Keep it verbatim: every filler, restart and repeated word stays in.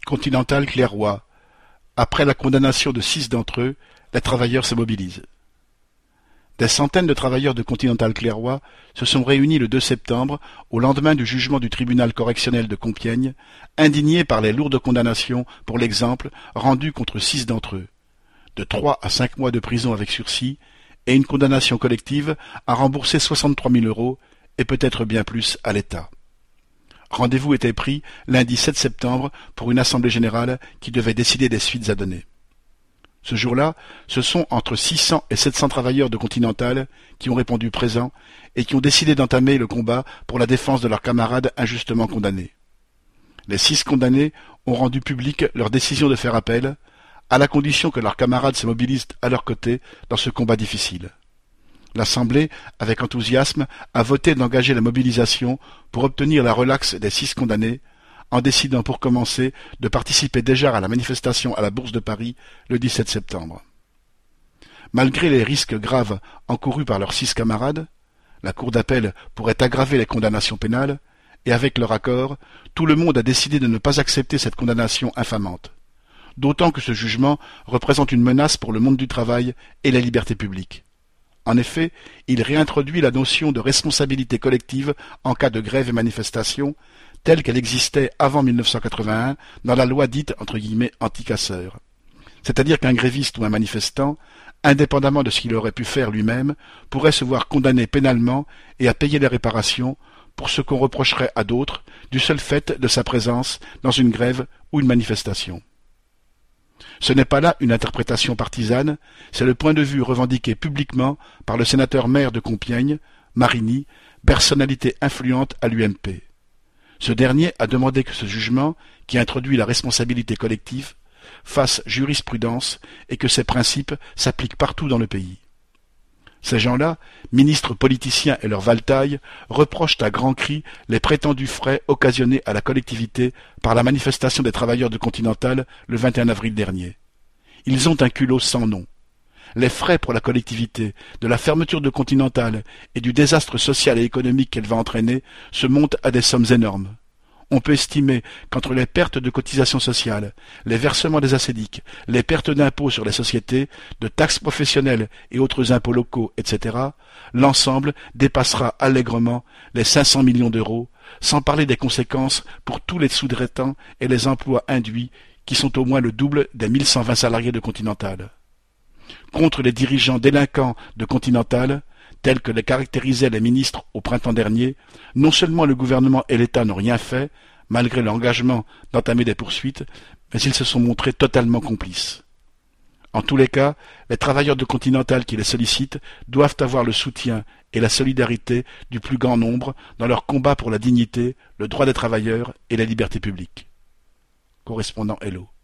Continental Clairoix. Après la condamnation de six d'entre eux, les travailleurs se mobilisent. Des centaines de travailleurs de Continental Clairoix se sont réunis le deux septembre, au lendemain du jugement du tribunal correctionnel de Compiègne, indignés par les lourdes condamnations, pour l'exemple, rendues contre six d'entre eux, de trois à cinq mois de prison avec sursis, et une condamnation collective à rembourser soixante-trois mille euros, et peut-être bien plus à l'État. Rendez-vous était pris lundi sept septembre pour une assemblée générale qui devait décider des suites à donner. Ce jour-là, ce sont entre six cents et sept cents travailleurs de Continental qui ont répondu présents et qui ont décidé d'entamer le combat pour la défense de leurs camarades injustement condamnés. Les six condamnés ont rendu publique leur décision de faire appel, à la condition que leurs camarades se mobilisent à leur côté dans ce combat difficile. L'Assemblée, avec enthousiasme, a voté d'engager la mobilisation pour obtenir la relaxe des six condamnés, en décidant pour commencer de participer déjà à la manifestation à la Bourse de Paris le dix-sept septembre. Malgré les risques graves encourus par leurs six camarades, la Cour d'appel pourrait aggraver les condamnations pénales, et avec leur accord, tout le monde a décidé de ne pas accepter cette condamnation infamante. D'autant que ce jugement représente une menace pour le monde du travail et la liberté publique. En effet, il réintroduit la notion de responsabilité collective en cas de grève et manifestation, telle qu'elle existait avant mille neuf cent quatre-vingt-un dans la loi dite entre guillemets anti-casseurs. C'est-à-dire qu'un gréviste ou un manifestant, indépendamment de ce qu'il aurait pu faire lui-même, pourrait se voir condamné pénalement et à payer les réparations pour ce qu'on reprocherait à d'autres du seul fait de sa présence dans une grève ou une manifestation. Ce n'est pas là une interprétation partisane, c'est le point de vue revendiqué publiquement par le sénateur-maire de Compiègne, Marigny, personnalité influente à l'U M P. Ce dernier a demandé que ce jugement, qui introduit la responsabilité collective, fasse jurisprudence et que ces principes s'appliquent partout dans le pays. Ces gens-là, ministres politiciens et leurs valetailles, reprochent à grands cris les prétendus frais occasionnés à la collectivité par la manifestation des travailleurs de Continental le vingt et un avril dernier. Ils ont un culot sans nom. Les frais pour la collectivité, de la fermeture de Continental et du désastre social et économique qu'elle va entraîner se montent à des sommes énormes. On peut estimer qu'entre les pertes de cotisations sociales, les versements des assédiques, les pertes d'impôts sur les sociétés, de taxes professionnelles et autres impôts locaux, et cetera, l'ensemble dépassera allègrement les cinq cents millions d'euros, sans parler des conséquences pour tous les sous-traitants et les emplois induits, qui sont au moins le double des mille cent vingt salariés de Continental. Contre les dirigeants délinquants de Continental, tels que les caractérisaient les ministres au printemps dernier, non seulement le gouvernement et l'État n'ont rien fait, malgré l'engagement d'entamer des poursuites, mais ils se sont montrés totalement complices. En tous les cas, les travailleurs de Continental qui les sollicitent doivent avoir le soutien et la solidarité du plus grand nombre dans leur combat pour la dignité, le droit des travailleurs et la liberté publique. Correspondant Hello.